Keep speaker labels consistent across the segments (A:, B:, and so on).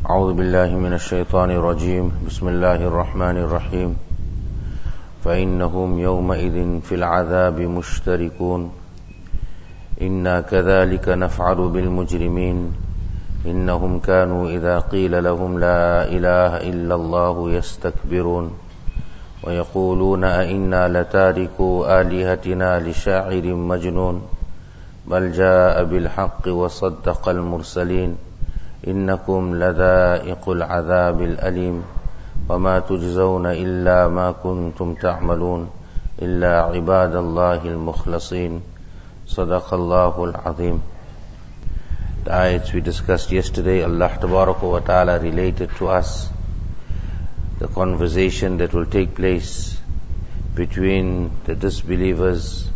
A: أعوذ بالله من الشيطان الرجيم بسم الله الرحمن الرحيم فإنهم يومئذ في العذاب مشتركون إنا كذلك نفعل بالمجرمين إنهم كانوا إذا قيل لهم لا إله إلا الله يستكبرون ويقولون أئنا لتاركو آلهتنا لشاعر مجنون بل جاء بالحق وصدق المرسلين إنكم لذائق العذاب الأليم وما تجزون إلا ما كنتم تعملون إلا عباد الله المخلصين صدق الله العظيم. The ayats we discussed yesterday, Allah Tabaraka wa Ta'ala related to us the conversation that will take place between the disbelievers,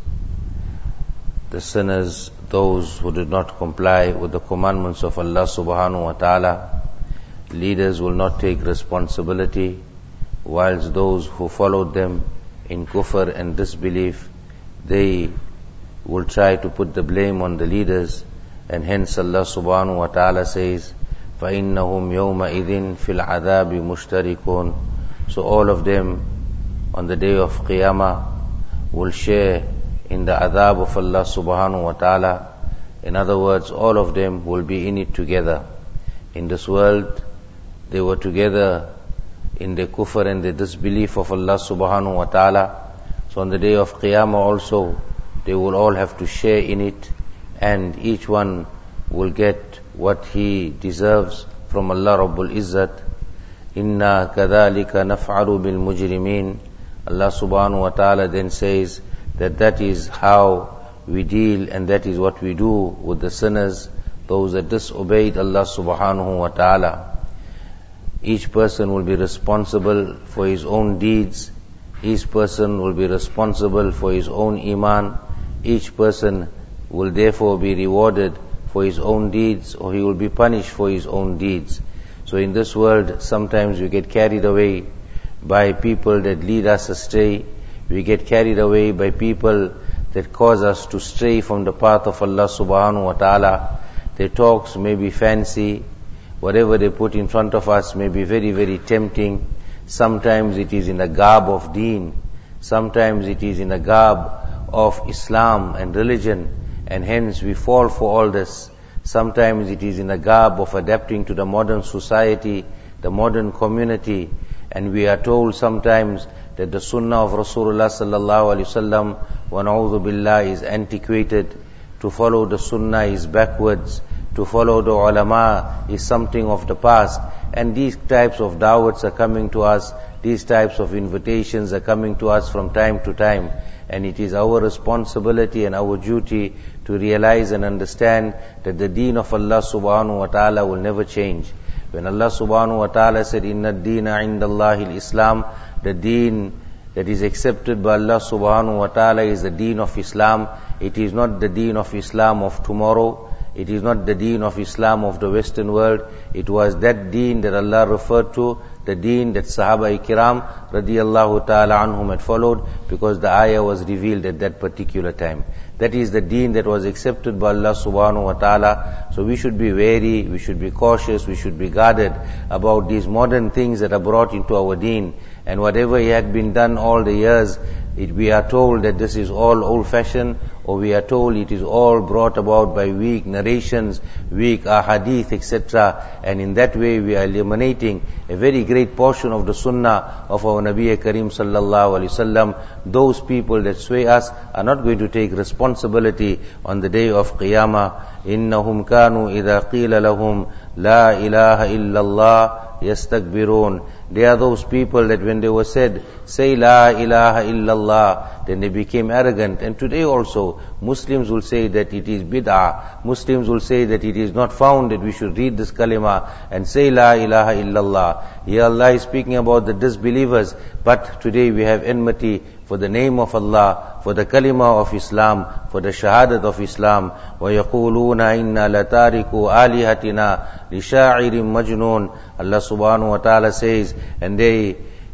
A: the sinners, those who did not comply with the commandments of Allah subhanahu wa ta'ala. Leaders will not take responsibility, whilst those who followed them in kufr and disbelief, they will try to put the blame on the leaders, and hence Allah subhanahu wa ta'ala says, فَإِنَّهُمْ يَوْمَئِذٍ فِي الْعَذَابِ مُشْتَرِكُونَ. So all of them on the day of Qiyamah will share in the adhab of Allah subhanahu wa ta'ala. In other words, all of them will be in it together. In this world, they were together in the kufr and the disbelief of Allah subhanahu wa ta'ala. So on the day of Qiyamah also, they will all have to share in it, and each one will get what he deserves from Allah Rabbul Izzat. Inna kadhalika naf'alu bil mujrimin. Allah subhanahu wa ta'ala then says that is how we deal and that is what we do with the sinners, those that disobeyed Allah subhanahu wa ta'ala. Each person will be responsible for his own deeds. Each person will be responsible for his own iman. Each person will therefore be rewarded for his own deeds, or he will be punished for his own deeds. So in this world, sometimes we get carried away by people that lead us astray. We get carried away by people that cause us to stray from the path of Allah subhanahu wa ta'ala. Their talks may be fancy. Whatever they put in front of us may be very, very tempting. Sometimes it is in a garb of deen. Sometimes it is in a garb of Islam and religion, and hence we fall for all this. Sometimes it is in a garb of adapting to the modern society, the modern community, and we are told sometimes that the sunnah of Rasulullah sallallahu alaihi wasallam, wa na'udhu billah, is antiquated. To follow the sunnah is backwards. To follow the ulama is something of the past. And these types of da'wats are coming to us. These types of invitations are coming to us from time to time. And it is our responsibility and our duty to realize and understand that the deen of Allah subhanahu wa ta'ala will never change. When Allah subhanahu wa ta'ala said, Inna ad-deena indallahi al-Islam, the deen that is accepted by Allah subhanahu wa ta'ala is the deen of Islam. It is not the deen of Islam of tomorrow. It is not the deen of Islam of the Western world. It was that deen that Allah referred to, the deen that Sahaba-i-Kiram radiyallahu ta'ala anhum had followed, because the ayah was revealed at that particular time. That is the deen that was accepted by Allah subhanahu wa ta'ala. So we should be wary, we should be cautious, we should be guarded about these modern things that are brought into our deen. And whatever had been done all the years, we are told that this is all old-fashioned, or we are told it is all brought about by weak narrations, weak ahadith, etc. And in that way we are eliminating a very great portion of the sunnah of our Nabi Kareem sallallahu alaihi wasallam. Those people that sway us are not going to take responsibility on the day of Qiyamah. إِنَّهُمْ كَانُوا إِذَا قِيلَ لَهُمْ لَا إِلَهَ إِلَّا اللَّهِ يَسْتَكْبِرُونَ. They are those people that when they were said, say La ilaha illallah, then they became arrogant. And today also, Muslims will say that it is bid'ah. Muslims will say that it is not found that we should read this kalima and say La ilaha illallah. Here Allah is speaking about the disbelievers, but today we have enmity for the name of Allah, for the kalima of Islam, for the shahadat of Islam. وَيَقُولُونَ إِنَّا لَتَارِكُوا آلِهَتِنَا لِشَاعِرٍ مَجْنُونَ. Allah subhanahu wa ta'ala says, and they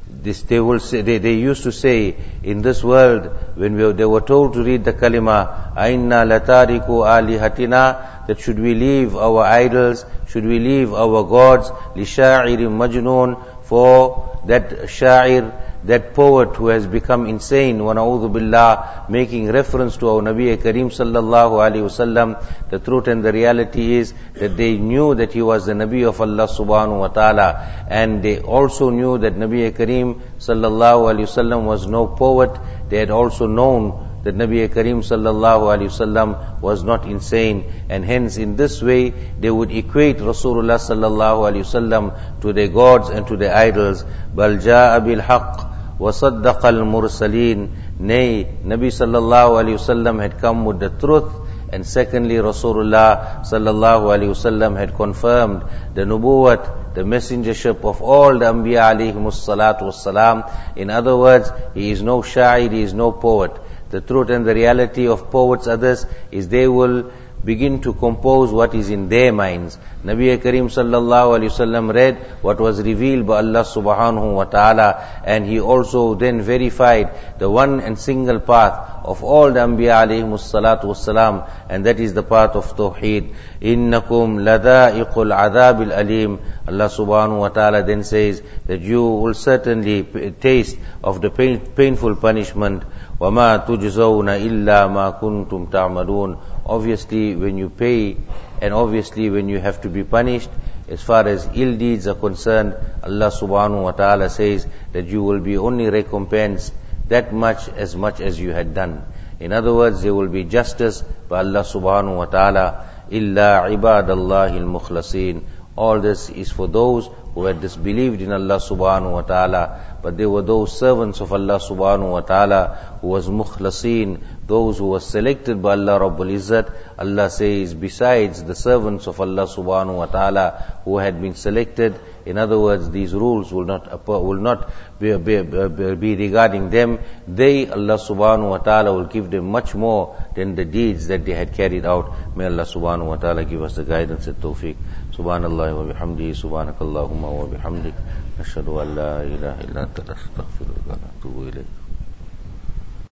A: They used to say in this world, when they were told to read the kalima, Ainna latariku alihatina, that should we leave our idols, should we leave our gods, li sha'irin majnoon, for that sha'ir, that poet who has become insane, wa na'udhu billah, making reference to our Nabi Kareem sallallahu alayhi wasallam. The truth and the reality is that they knew that he was the Nabi of Allah subhanahu wa ta'ala, and they also knew that Nabi Kareem sallallahu alayhi wasallam was no poet. They had also known that Nabi Kareem sallallahu alayhi wasallam was not insane, and hence in this way they would equate Rasulullah sallallahu alayhi wasallam to their gods and to their idols. Bal jaa bil haqq wa saddaqa al mursaleen. Nay, Nabi sallallahu alayhi wasallam had come with the truth, and secondly Rasulullah sallallahu alayhi wasallam had confirmed the nubuwwat, the messengership of all the Anbiya alayhimus salatu wassalam. In other words, he is no sha'ir, he is no poet. The truth and the reality of poets, others, is they will begin to compose what is in their minds. Nabi Kareem sallallahu alayhi wasallam read what was revealed by Allah subhanahu wa ta'ala, and he also then verified the one and single path of all the Anbiya alayhimus salatu wassalam, and that is the path of Tawheed. Innakum ladha'iqul adhabil alim. Allah subhanahu wa ta'ala then says that you will certainly taste of the painful punishment. وَمَا تُجْزَوْنَ إِلَّا مَا كُنْتُمْ تَعْمَلُونَ. Obviously, when you pay, and obviously when you have to be punished, as far as ill deeds are concerned, Allah subhanahu wa ta'ala says that you will be only recompensed that much as you had done. In other words, there will be justice by Allah subhanahu wa ta'ala. إِلَّا عِبَادَ اللَّهِ الْمُخْلَصِينَ. All this is for those who had disbelieved in Allah subhanahu wa ta'ala, but they were those servants of Allah subhanahu wa ta'ala who was mukhlasin, those who were selected by Allah Rabbul Izzat. Allah says, besides the servants of Allah subhanahu wa ta'ala who had been selected, in other words, these rules will not be regarding them. They, Allah subhanahu wa ta'ala, will give them much more than the deeds that they had carried out. May Allah subhanahu wa ta'ala give us the guidance and tawfiq. Subhanallah wa bihamdihi, subhanakallahumma wa bihamdik, nashhadu an la ilaha illa anta, nastaghfiruka wa natubu ilayk.